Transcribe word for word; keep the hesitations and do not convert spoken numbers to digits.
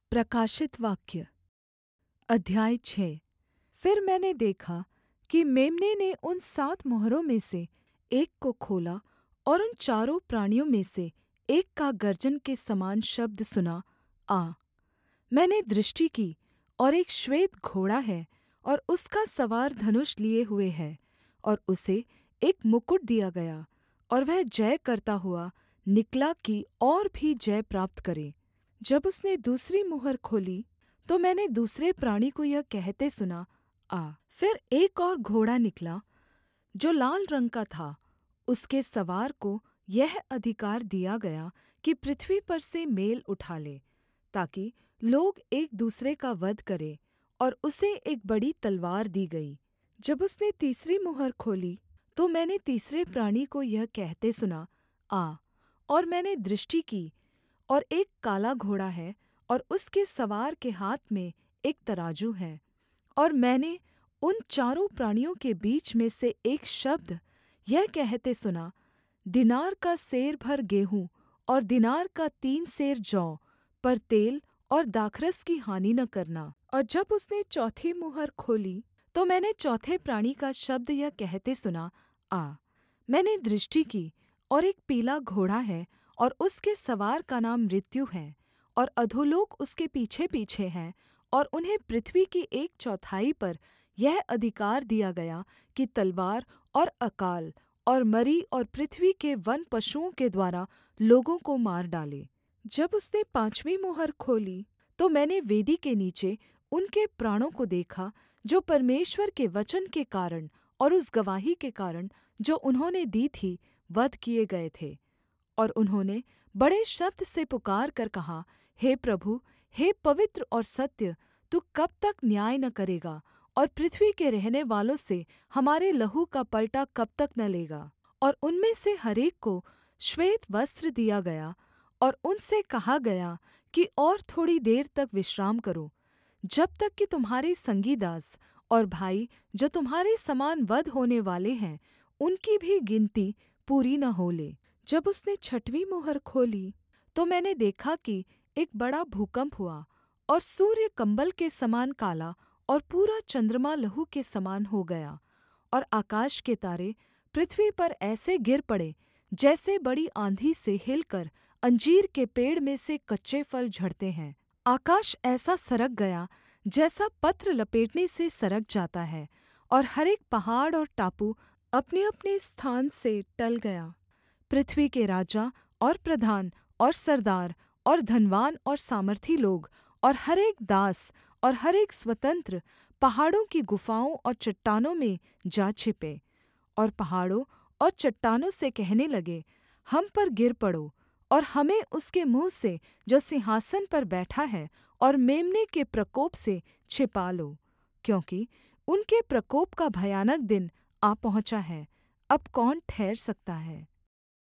प्रकाशित वाक्य अध्याय छः। फिर मैंने देखा कि मेम्ने ने उन सात मोहरों में से एक को खोला, और उन चारों प्राणियों में से एक का गर्जन के समान शब्द सुना, आ। मैंने दृष्टि की, और एक श्वेत घोड़ा है, और उसका सवार धनुष लिए हुए है, और उसे एक मुकुट दिया गया, और वह जय करता हुआ निकला कि और भी जय प्राप्त करे। जब उसने दूसरी मुहर खोली, तो मैंने दूसरे प्राणी को यह कहते सुना, आ। फिर एक और घोड़ा निकला, जो लाल रंग का था। उसके सवार को यह अधिकार दिया गया कि पृथ्वी पर से मेल उठा ले, ताकि लोग एक दूसरे का वध करें, और उसे एक बड़ी तलवार दी गई। जब उसने तीसरी मुहर खोली, तो मैंने तीसरे प्राणी को यह कहते सुना, आ। और मैंने दृष्टि की, और एक काला घोड़ा है, और उसके सवार के हाथ में एक तराजू है। और मैंने उन चारों प्राणियों के बीच में से एक शब्द यह कहते सुना, दीनार का सेर भर गेहूँ और दीनार का तीन सेर जौ, पर तेल और दाखरस की हानि न करना। और जब उसने चौथी मुहर खोली, तो मैंने चौथे प्राणी का शब्द यह कहते सुना, आ। मैंने दृष्टि की, और एक पीला घोड़ा है, और उसके सवार का नाम मृत्यु है, और अधोलोक उसके पीछे-पीछे हैं, और उन्हें पृथ्वी की एक चौथाई पर यह अधिकार दिया गया कि तलवार और अकाल और मरी और पृथ्वी के वन पशुओं के द्वारा लोगों को मार डाले। जब उसने पाँचवीं मुहर खोली, तो मैंने वेदी के नीचे उनके प्राणों को देखा, जो परमेश्वर के वचन के कारण और उस गवाही के कारण जो उन्होंने दी थी, वध किए गए थे। और उन्होंने बड़े शब्द से पुकारकर कहा, हे प्रभु, हे पवित्र और सत्य, तू कब तक न्याय न करेगा, और पृथ्वी के रहनेवालों से हमारे लहू का पलटा कब तक न लेगा। और उनमें से हर एक को श्वेत वस्त्र दिया गया, और उनसे कहा गया कि और थोड़ी देर तक विश्राम करो, जब तक कि तुम्हारे संगी दास और भाई जो तुम्हारे समान वध होने वाले हैं, उनकी भी गिनती पूरी न हो ले। जब उसने छठवीं मुहर खोली, तो मैंने देखा कि एक बड़ा भूकम्प हुआ, और सूर्य कंबल के समान काला, और पूरा चन्द्रमा लहू के समान हो गया, और आकाश के तारे पृथ्वी पर ऐसे गिर पड़े, जैसे बड़ी आँधी से हिलकर अंजीर के पेड़ में से कच्चे फल झड़ते हैं। आकाश ऐसा सरक गया, जैसा पत्र लपेटने से सरक जाता है, और हर एक पहाड़ और टापू अपने-अपने स्थान से टल गया। पृथ्वी के राजा और प्रधान और सरदार और धनवान और सामर्थी लोग और हर एक दास और हर एक स्वतंत्र पहाड़ों की गुफाओं और चट्टानों में जा छिपे, और पहाड़ों और चट्टानों से कहने लगे, हम पर गिर पड़ो, और हमें उसके मुँह से जो सिंहासन पर बैठा है और मेम्ने के प्रकोप से छिपा लो, क्योंकि उनके प्रकोप का भयानक दिन आ पहुँचा है। अब कौन ठहर सकता है?